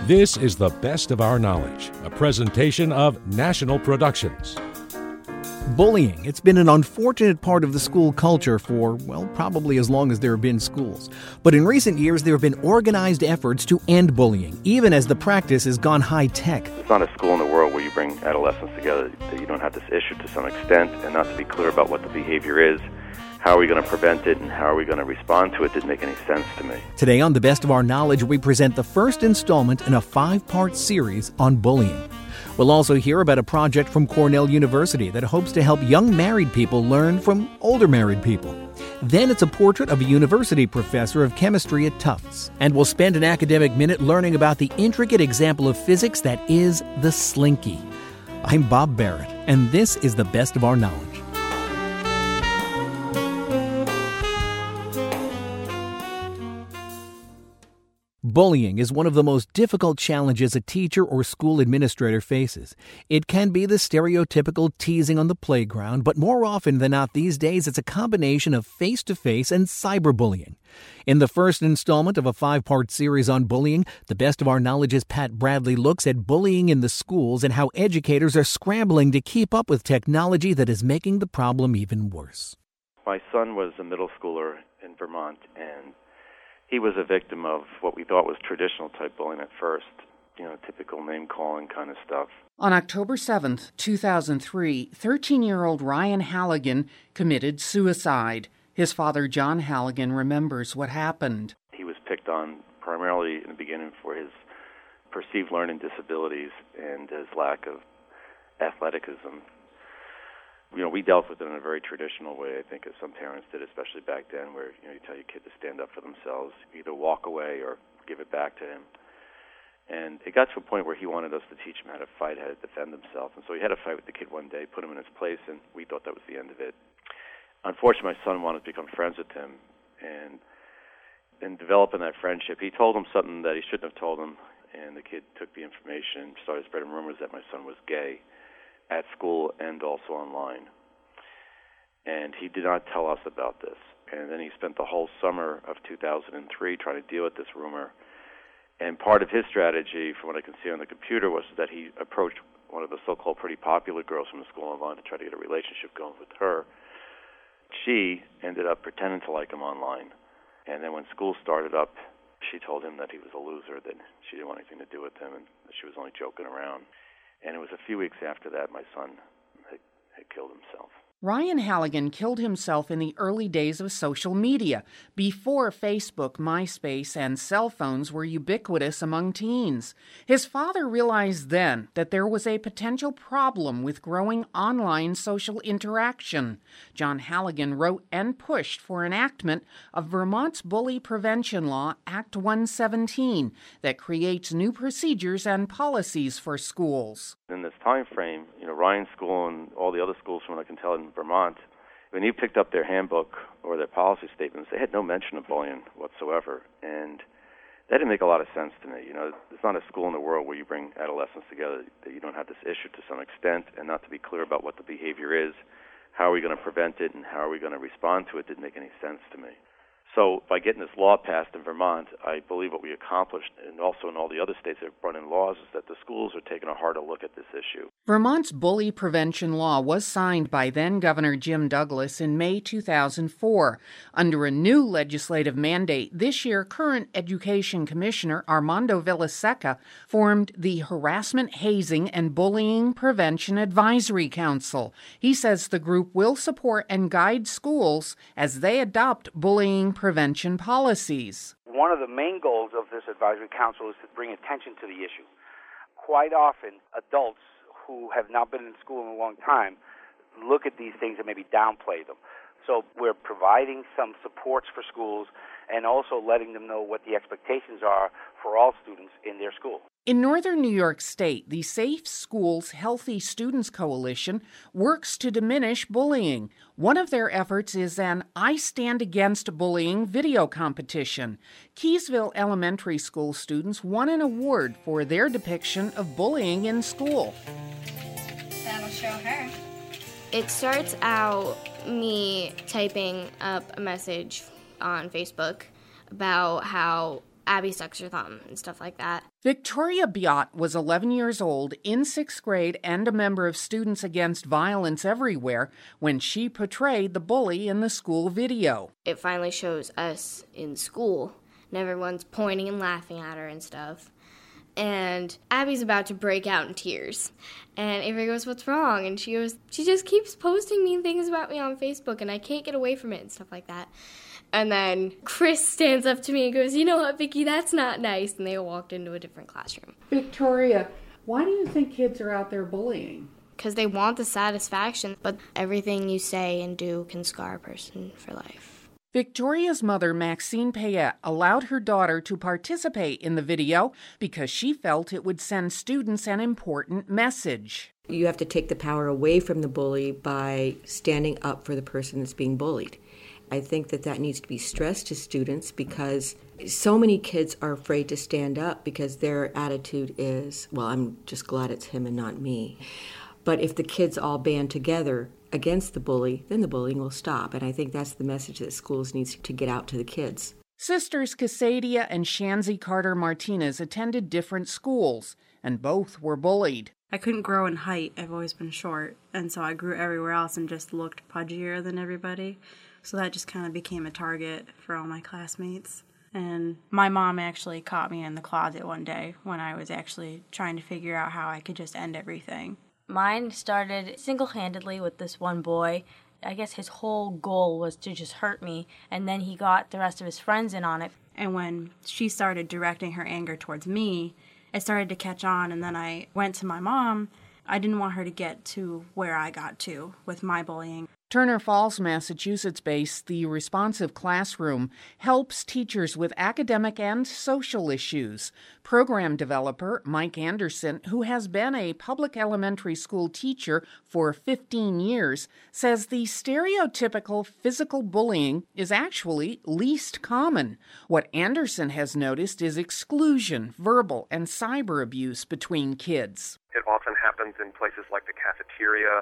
This is The Best of Our Knowledge, a presentation of National Productions. Bullying. It's been an unfortunate part of the school culture for, well, probably as long as there have been schools. But in recent years, there have been organized efforts to end bullying, even as the practice has gone high-tech. There's not a school in the world where you bring adolescents together that you don't have this issue to some extent, and not to be clear about what the behavior is. How are we going to prevent it, and how are we going to respond to it didn't make any sense to me. Today on The Best of Our Knowledge, we present the first installment in a 5-part series on bullying. We'll also hear about a project from Cornell University that hopes to help young married people learn from older married people. Then it's a portrait of a university professor of chemistry at Tufts. And we'll spend an academic minute learning about the intricate example of physics that is the slinky. I'm Bob Barrett, and this is The Best of Our Knowledge. Bullying is one of the most difficult challenges a teacher or school administrator faces. It can be the stereotypical teasing on the playground, but more often than not these days, it's a combination of face-to-face and cyberbullying. In the first installment of a 5-part series on bullying, The Best of Our Knowledge's Pat Bradley looks at bullying in the schools and how educators are scrambling to keep up with technology that is making the problem even worse. My son was a middle schooler in Vermont, and he was a victim of what we thought was traditional type bullying at first, typical name-calling kind of stuff. On October 7th, 2003, 13-year-old Ryan Halligan committed suicide. His father, John Halligan, remembers what happened. He was picked on primarily in the beginning for his perceived learning disabilities and his lack of athleticism. We dealt with it in a very traditional way, I think, as some parents did, especially back then, where you tell your kid to stand up for themselves, either walk away or give it back to him. And it got to a point where he wanted us to teach him how to fight, how to defend himself. And so he had a fight with the kid one day, put him in his place, and we thought that was the end of it. Unfortunately, my son wanted to become friends with him, and in developing that friendship, he told him something that he shouldn't have told him, and the kid took the information and started spreading rumors that my son was gay at school and also online. And he did not tell us about this. And then he spent the whole summer of 2003 trying to deal with this rumor. And part of his strategy, from what I can see on the computer, was that he approached one of the so-called pretty popular girls from the school online to try to get a relationship going with her. She ended up pretending to like him online. And then when school started up, she told him that he was a loser, that she didn't want anything to do with him, and that she was only joking around. And it was a few weeks after that my son had killed himself. Ryan Halligan killed himself in the early days of social media, before Facebook, MySpace, and cell phones were ubiquitous among teens. His father realized then that there was a potential problem with growing online social interaction. John Halligan wrote and pushed for enactment of Vermont's Bully Prevention Law, Act 117, that creates new procedures and policies for schools. In this time frame, Ryan's school and all the other schools, from what I can tell in Vermont, when you picked up their handbook or their policy statements, they had no mention of bullying whatsoever. And that didn't make a lot of sense to me. There's not a school in the world where you bring adolescents together that you don't have this issue to some extent, and not to be clear about what the behavior is. How are we going to prevent it, and how are we going to respond to it didn't make any sense to me. So by getting this law passed in Vermont, I believe what we accomplished, and also in all the other states that have brought in laws, is that the schools are taking a harder look at this issue. Vermont's bully prevention law was signed by then-Governor Jim Douglas in May 2004. Under a new legislative mandate, this year current Education Commissioner Armando Villaseca formed the Harassment, Hazing, and Bullying Prevention Advisory Council. He says the group will support and guide schools as they adopt bullying prevention policies. One of the main goals of this advisory council is to bring attention to the issue. Quite often, adults who have not been in school in a long time look at these things and maybe downplay them. So we're providing some supports for schools and also letting them know what the expectations are for all students in their school. In northern New York State, the Safe Schools Healthy Students Coalition works to diminish bullying. One of their efforts is an I Stand Against Bullying video competition. Keysville Elementary School students won an award for their depiction of bullying in school. That'll show her. It starts out me typing up a message on Facebook about how Abby sucks her thumb and stuff like that. Victoria Biot was 11 years old, in 6th grade, and a member of Students Against Violence Everywhere when she portrayed the bully in the school video. It finally shows us in school, and everyone's pointing and laughing at her and stuff. And Abby's about to break out in tears. And Avery goes, "What's wrong?" And she goes, "She just keeps posting mean things about me on Facebook, and I can't get away from it," and stuff like that. And then Chris stands up to me and goes, "You know what, Vicky, that's not nice." And they all walked into a different classroom. Victoria, why do you think kids are out there bullying? Because they want the satisfaction, but everything you say and do can scar a person for life. Victoria's mother, Maxine Payette, allowed her daughter to participate in the video because she felt it would send students an important message. You have to take the power away from the bully by standing up for the person that's being bullied. I think that needs to be stressed to students because so many kids are afraid to stand up because their attitude is, well, I'm just glad it's him and not me. But if the kids all band together against the bully, then the bullying will stop. And I think that's the message that schools need to get out to the kids. Sisters Casadia and Shanzi Carter Martinez attended different schools, and both were bullied. I couldn't grow in height. I've always been short. And so I grew everywhere else and just looked pudgier than everybody. So that just kind of became a target for all my classmates. And my mom actually caught me in the closet one day when I was actually trying to figure out how I could just end everything. Mine started single-handedly with this one boy. I guess his whole goal was to just hurt me, and then he got the rest of his friends in on it. And when she started directing her anger towards me, it started to catch on, and then I went to my mom. I didn't want her to get to where I got to with my bullying. Turner Falls, Massachusetts-based The Responsive Classroom helps teachers with academic and social issues. Program developer Mike Anderson, who has been a public elementary school teacher for 15 years, says the stereotypical physical bullying is actually least common. What Anderson has noticed is exclusion, verbal, and cyber abuse between kids. It often happens in places like the cafeteria,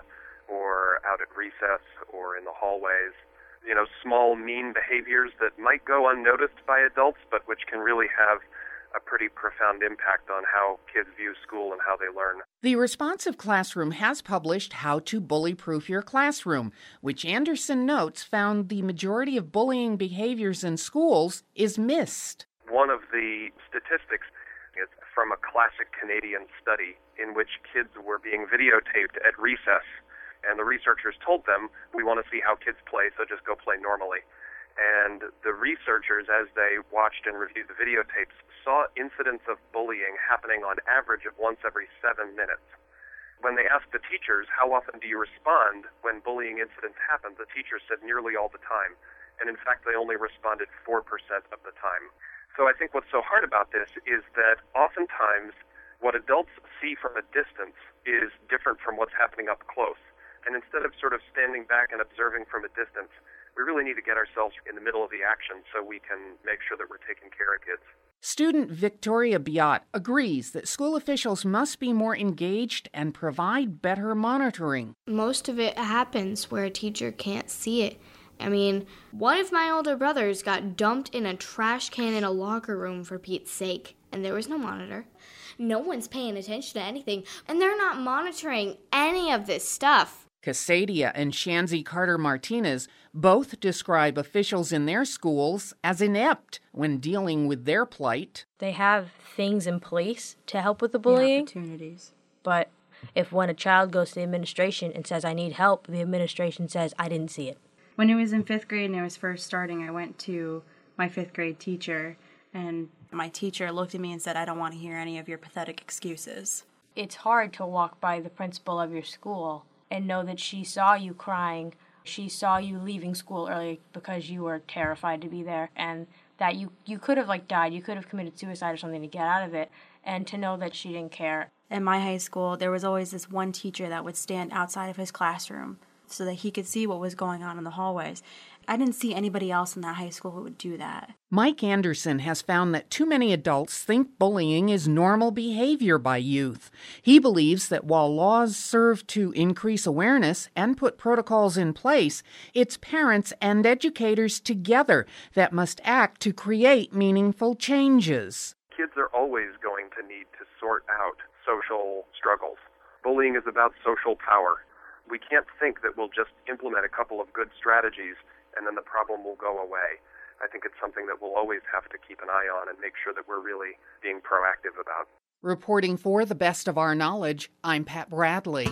or out at recess, or in the hallways. You know, small, mean behaviors that might go unnoticed by adults, but which can really have a pretty profound impact on how kids view school and how they learn. The Responsive Classroom has published How to Bully-Proof Your Classroom, which Anderson notes found the majority of bullying behaviors in schools is missed. One of the statistics is from a classic Canadian study in which kids were being videotaped at recess. And the researchers told them, we want to see how kids play, so just go play normally. And the researchers, as they watched and reviewed the videotapes, saw incidents of bullying happening on average of once every 7 minutes. When they asked the teachers, how often do you respond when bullying incidents happen, the teachers said nearly all the time. And in fact, they only responded 4% of the time. So I think what's so hard about this is that oftentimes what adults see from a distance is different from what's happening up close. And instead of sort of standing back and observing from a distance, we really need to get ourselves in the middle of the action so we can make sure that we're taking care of kids. Student Victoria Biot agrees that school officials must be more engaged and provide better monitoring. Most of it happens where a teacher can't see it. I mean, one of my older brothers got dumped in a trash can in a locker room, for Pete's sake, and there was no monitor. No one's paying attention to anything, and they're not monitoring any of this stuff. Casadia and Shanzi Carter Martinez both describe officials in their schools as inept when dealing with their plight. They have things in place to help with the bullying. Opportunities. But if when a child goes to the administration and says, I need help, the administration says, I didn't see it. When it was in 5th grade and I was first starting, I went to my 5th grade teacher, and my teacher looked at me and said, I don't want to hear any of your pathetic excuses. It's hard to walk by the principal of your school and know that she saw you crying, she saw you leaving school early because you were terrified to be there, and that you could have died, you could have committed suicide or something to get out of it, and to know that she didn't care. In my high school, there was always this one teacher that would stand outside of his classroom so that he could see what was going on in the hallways. I didn't see anybody else in that high school who would do that. Mike Anderson has found that too many adults think bullying is normal behavior by youth. He believes that while laws serve to increase awareness and put protocols in place, it's parents and educators together that must act to create meaningful changes. Kids are always going to need to sort out social struggles. Bullying is about social power. We can't think that we'll just implement a couple of good strategies and then the problem will go away. I think it's something that we'll always have to keep an eye on and make sure that we're really being proactive about. Reporting for The Best of Our Knowledge, I'm Pat Bradley.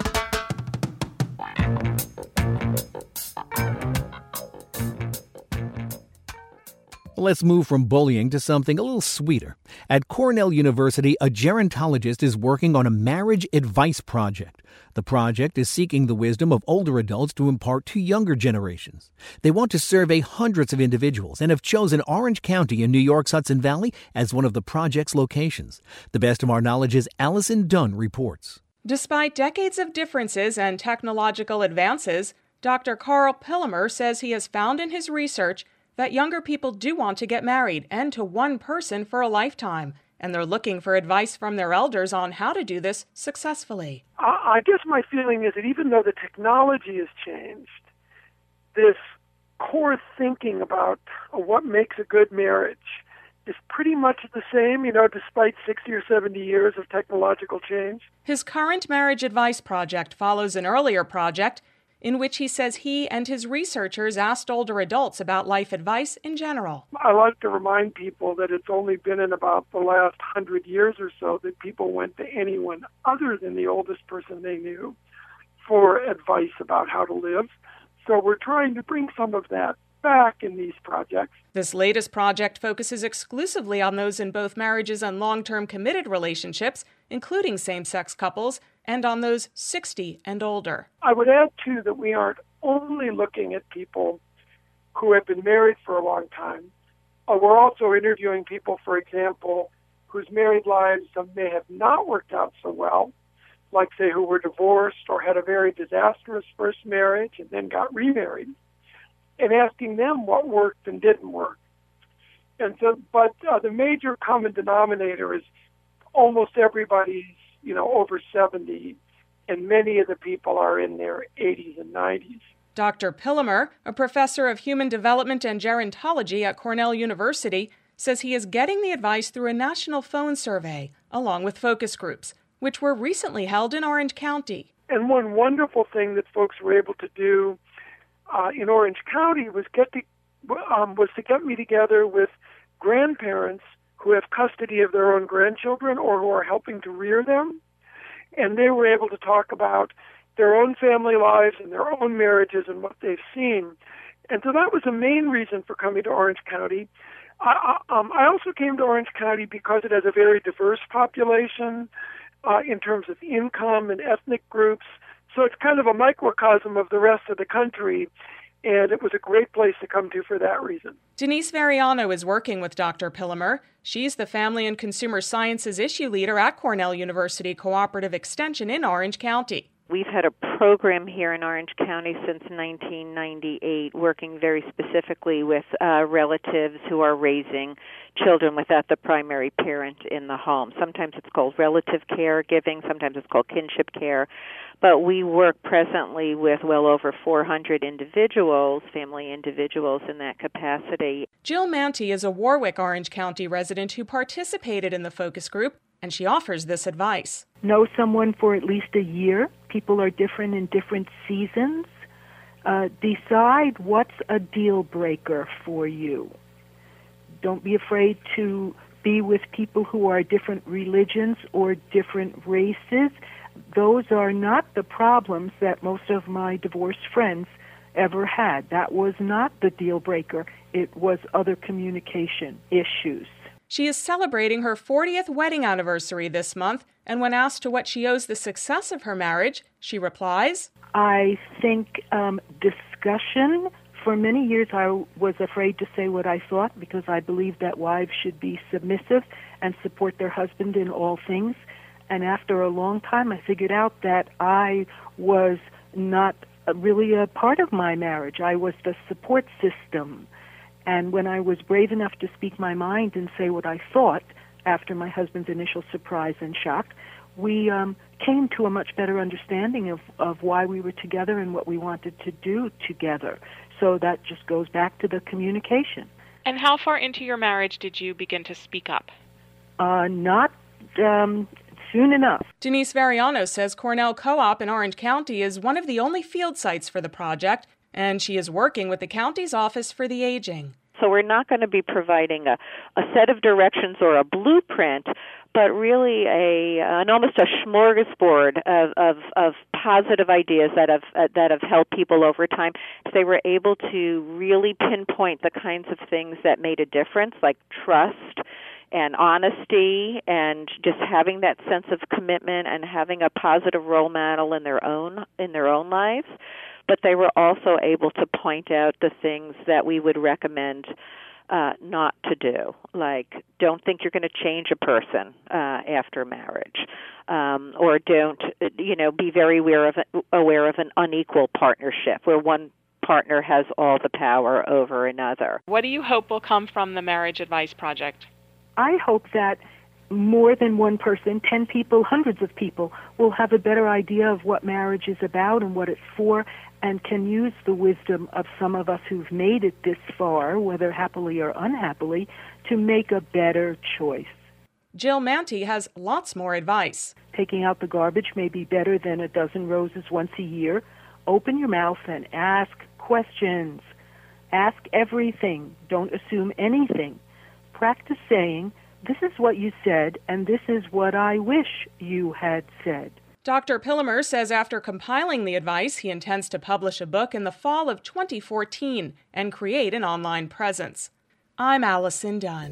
Let's move from bullying to something a little sweeter. At Cornell University, a gerontologist is working on a marriage advice project. The project is seeking the wisdom of older adults to impart to younger generations. They want to survey hundreds of individuals and have chosen Orange County in New York's Hudson Valley as one of the project's locations. The Best of Our Knowledge's Allison Dunn reports. Despite decades of differences and technological advances, Dr. Carl Pillemer says he has found in his research that younger people do want to get married and to one person for a lifetime, and they're looking for advice from their elders on how to do this successfully. I guess my feeling is that even though the technology has changed, this core thinking about what makes a good marriage is pretty much the same, despite 60 or 70 years of technological change. His current marriage advice project follows an earlier project in which he says he and his researchers asked older adults about life advice in general. I like to remind people that it's only been in about the last 100 years or so that people went to anyone other than the oldest person they knew for advice about how to live. So we're trying to bring some of that back in these projects. This latest project focuses exclusively on those in both marriages and long-term committed relationships, including same-sex couples, and on those 60 and older. I would add, too, that we aren't only looking at people who have been married for a long time. We're also interviewing people, for example, whose married lives may have not worked out so well, like, say, who were divorced or had a very disastrous first marriage and then got remarried, and asking them what worked and didn't work. And so, but the major common denominator is almost everybody's over 70, and many of the people are in their 80s and 90s. Dr. Pillemer, a professor of human development and gerontology at Cornell University, says he is getting the advice through a national phone survey, along with focus groups, which were recently held in Orange County. And one wonderful thing that folks were able to do in Orange County was to get me together with grandparents who have custody of their own grandchildren or who are helping to rear them. And they were able to talk about their own family lives and their own marriages and what they've seen. And so that was the main reason for coming to Orange County. I also came to Orange County because it has a very diverse population in terms of income and ethnic groups. So it's kind of a microcosm of the rest of the country. And it was a great place to come to for that reason. Denise Variano is working with Dr. Pillemer. She's the Family and Consumer Sciences Issue Leader at Cornell University Cooperative Extension in Orange County. We've had a program here in Orange County since 1998, working very specifically with relatives who are raising children without the primary parent in the home. Sometimes it's called relative caregiving, sometimes it's called kinship care. But we work presently with well over 400 individuals, family individuals in that capacity. Jill Manti is a Warwick, Orange County resident who participated in the focus group, and she offers this advice. Know someone for at least a year. People are different in different seasons. Decide what's a deal breaker for you. Don't be afraid to be with people who are different religions or different races. Those are not the problems that most of my divorced friends ever had. That was not the deal breaker. It was other communication issues. She is celebrating her 40th wedding anniversary this month, and when asked to what she owes the success of her marriage, she replies, I think discussion. For many years, I was afraid to say what I thought because I believed that wives should be submissive and support their husband in all things. And after a long time, I figured out that I was not really a part of my marriage. I was the support system. And when I was brave enough to speak my mind and say what I thought after my husband's initial surprise and shock, we came to a much better understanding of why we were together and what we wanted to do together. So that just goes back to the communication. And how far into your marriage did you begin to speak up? Not soon enough. Denise Variano says Cornell Co-op in Orange County is one of the only field sites for the project, and she is working with the county's Office for the Aging. So we're not going to be providing a set of directions or a blueprint, but really an almost a smorgasbord of positive ideas that have helped people over time. They were able to really pinpoint the kinds of things that made a difference, like trust and honesty, and just having that sense of commitment and having a positive role model in their own lives. But they were also able to point out the things that we would recommend not to do, like don't think you're going to change a person after marriage, or don't, be very aware of an unequal partnership where one partner has all the power over another. What do you hope will come from the Marriage Advice Project? I hope that more than one person, 10 people, hundreds of people, will have a better idea of what marriage is about and what it's for, and can use the wisdom of some of us who've made it this far, whether happily or unhappily, to make a better choice. Jill Manti has lots more advice. Taking out the garbage may be better than a dozen roses once a year. Open your mouth and ask questions. Ask everything. Don't assume anything. Practice saying, "This is what you said, and this is what I wish you had said." Dr. Pillemer says after compiling the advice, he intends to publish a book in the fall of 2014 and create an online presence. I'm Allison Dunn.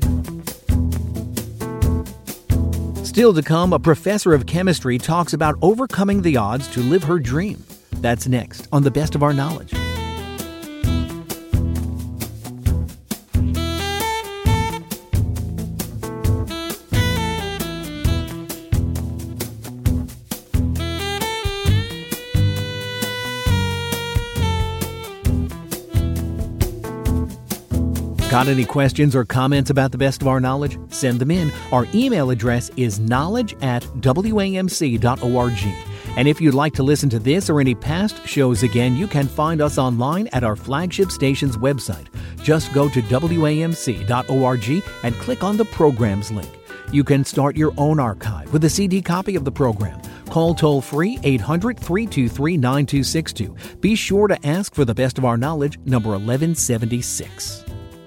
Still to come, a professor of chemistry talks about overcoming the odds to live her dream. That's next on The Best of Our Knowledge. Got any questions or comments about The Best of Our Knowledge? Send them in. Our email address is knowledge@wamc.org. And if you'd like to listen to this or any past shows again, you can find us online at our flagship station's website. Just go to wamc.org and click on the Programs link. You can start your own archive with a CD copy of the program. Call toll-free 800-323-9262. Be sure to ask for The Best of Our Knowledge, number 1176.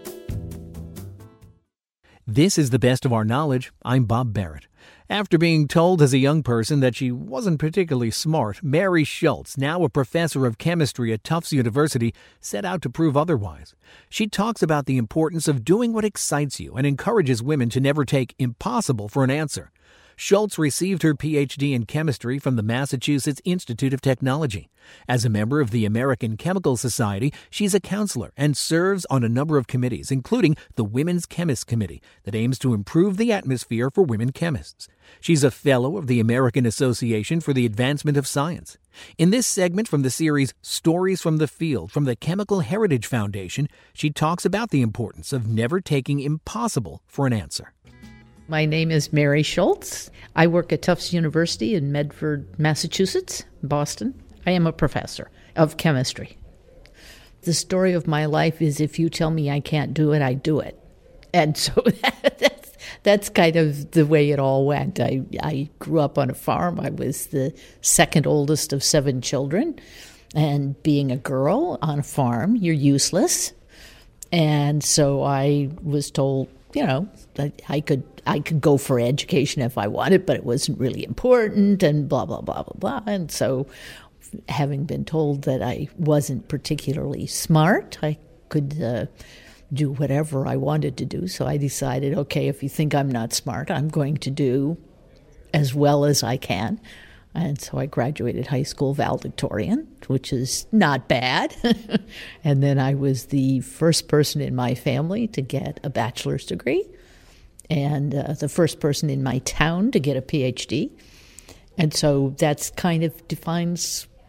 This is The Best of Our Knowledge. I'm Bob Barrett. After being told as a young person that she wasn't particularly smart, Mary Schultz, now a professor of chemistry at Tufts University, set out to prove otherwise. She talks about the importance of doing what excites you and encourages women to never take impossible for an answer. Schultz received her Ph.D. in chemistry from the Massachusetts Institute of Technology. As a member of the American Chemical Society, she's a counselor and serves on a number of committees, including the Women's Chemists Committee, that aims to improve the atmosphere for women chemists. She's a fellow of the American Association for the Advancement of Science. In this segment from the series Stories from the Field from the Chemical Heritage Foundation, she talks about the importance of never taking impossible for an answer. My name is Mary Schultz. I work at Tufts University in Medford, Massachusetts, Boston. I am a professor of chemistry. The story of my life is if you tell me I can't do it, I do it. And so that's kind of the way it all went. I grew up on a farm. I was the second oldest of 7 children. And being a girl on a farm, you're useless. And so I was told, that I could go for education if I wanted, but it wasn't really important and blah, blah, blah, blah, blah. And so having been told that I wasn't particularly smart, I could do whatever I wanted to do. So I decided, okay, if you think I'm not smart, I'm going to do as well as I can. And so I graduated high school valedictorian, which is not bad. And then I was the first person in my family to get a bachelor's degree and the first person in my town to get a PhD. And so that's kind of defines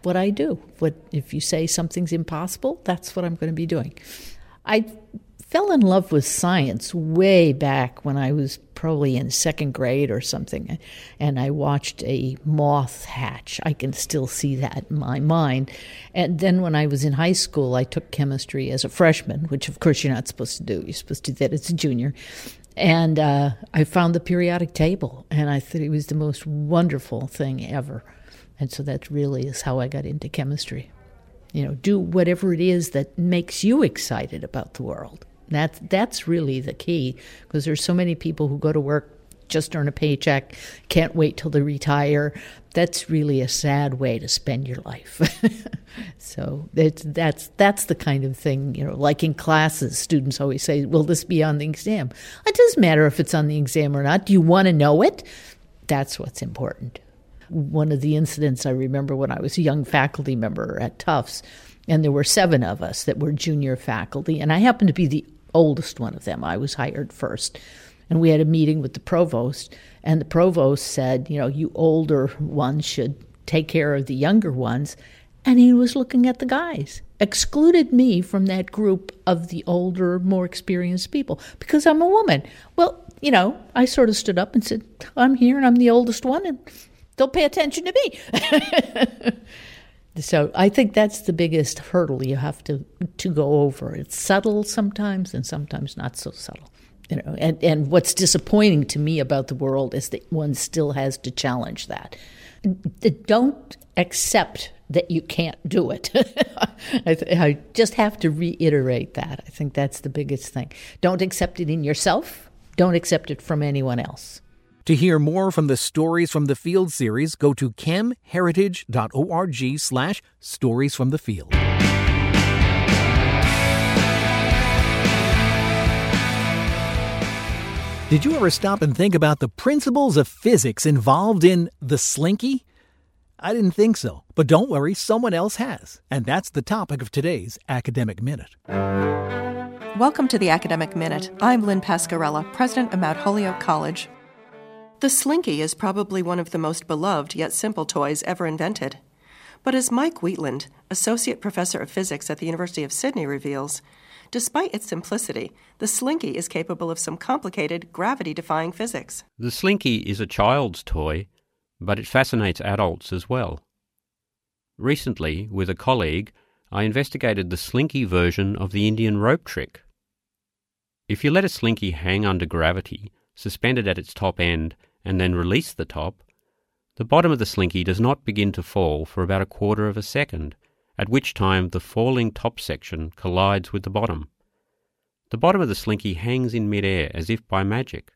what I do. If you say something's impossible, that's what I'm going to be doing. I fell in love with science way back when I was probably in second grade or something, and I watched a moth hatch. I can still see that in my mind. And then when I was in high school, I took chemistry as a freshman, which of course you're not supposed to do. You're supposed to do that as a junior. And I found the periodic table, and I thought it was the most wonderful thing ever. And so that really is how I got into chemistry. Do whatever it is that makes you excited about the world. That's really the key, because there's so many people who go to work, just earn a paycheck, can't wait till they retire. That's really a sad way to spend your life. So that's the kind of thing, like in classes, students always say, will this be on the exam? It doesn't matter if it's on the exam or not. Do you want to know it? That's what's important. One of the incidents I remember when I was a young faculty member at Tufts, and there were 7 of us that were junior faculty, and I happened to be the oldest one of them. I was hired first. And we had a meeting with the provost, and the provost said, you older ones should take care of the younger ones. And he was looking at the guys, excluded me from that group of the older, more experienced people because I'm a woman. Well, I sort of stood up and said, I'm here and I'm the oldest one, and they'll pay attention to me. So I think that's the biggest hurdle you have to go over. It's subtle sometimes and sometimes not so subtle. And what's disappointing to me about the world is that one still has to challenge that. Don't accept that you can't do it. I just have to reiterate that. I think that's the biggest thing. Don't accept it in yourself. Don't accept it from anyone else. To hear more from the Stories from the Field series, go to chemheritage.org/Stories from the Field. Did you ever stop and think about the principles of physics involved in the slinky? I didn't think so, but don't worry, someone else has. And that's the topic of today's Academic Minute. Welcome to the Academic Minute. I'm Lynn Pascarella, president of Mount Holyoke College. The Slinky is probably one of the most beloved yet simple toys ever invented. But as Mike Wheatland, associate professor of physics at the University of Sydney, reveals, despite its simplicity, the Slinky is capable of some complicated, gravity-defying physics. The Slinky is a child's toy, but it fascinates adults as well. Recently, with a colleague, I investigated the Slinky version of the Indian rope trick. If you let a Slinky hang under gravity, suspended at its top end, and then release the top, the bottom of the Slinky does not begin to fall for about 1/4 of a second, at which time the falling top section collides with the bottom. The bottom of the Slinky hangs in mid-air as if by magic.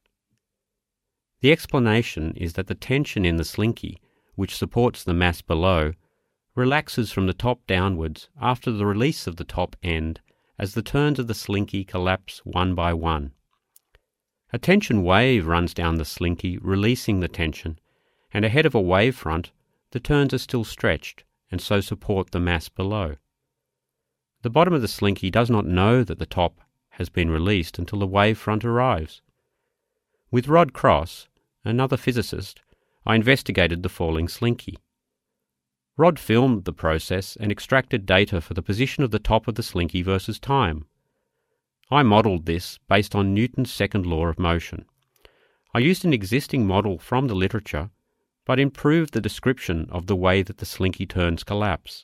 The explanation is that the tension in the Slinky, which supports the mass below, relaxes from the top downwards after the release of the top end as the turns of the Slinky collapse one by one. A tension wave runs down the Slinky, releasing the tension, and ahead of a wave front, the turns are still stretched and so support the mass below. The bottom of the Slinky does not know that the top has been released until the wave front arrives. With Rod Cross, another physicist, I investigated the falling Slinky. Rod filmed the process and extracted data for the position of the top of the Slinky versus time. I modelled this based on Newton's second law of motion. I used an existing model from the literature, but improved the description of the way that the Slinky turns collapse.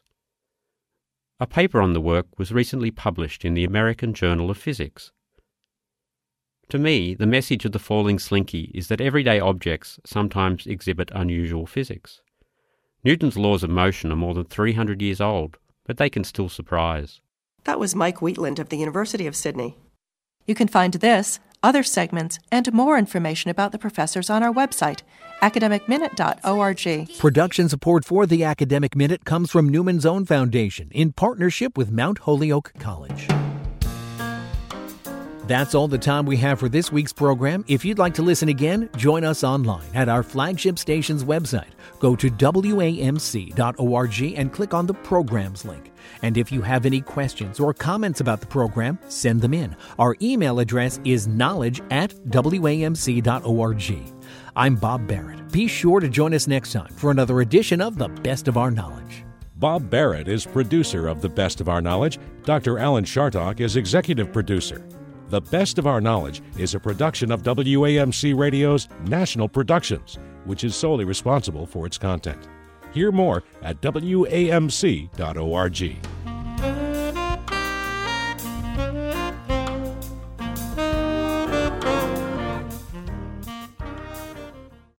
A paper on the work was recently published in the American Journal of Physics. To me, the message of the falling Slinky is that everyday objects sometimes exhibit unusual physics. Newton's laws of motion are more than 300 years old, but they can still surprise. That was Mike Wheatland of the University of Sydney. You can find this, other segments, and more information about the professors on our website, academicminute.org. Production support for the Academic Minute comes from Newman's Own Foundation in partnership with Mount Holyoke College. That's all the time we have for this week's program. If you'd like to listen again, join us online at our flagship station's website. Go to wamc.org and click on the Programs link. And if you have any questions or comments about the program, send them in. Our email address is knowledge@wamc.org. I'm Bob Barrett. Be sure to join us next time for another edition of The Best of Our Knowledge. Bob Barrett is producer of The Best of Our Knowledge. Dr. Alan Chartock is executive producer. The Best of Our Knowledge is a production of WAMC Radio's National Productions, which is solely responsible for its content. Hear more at WAMC.org.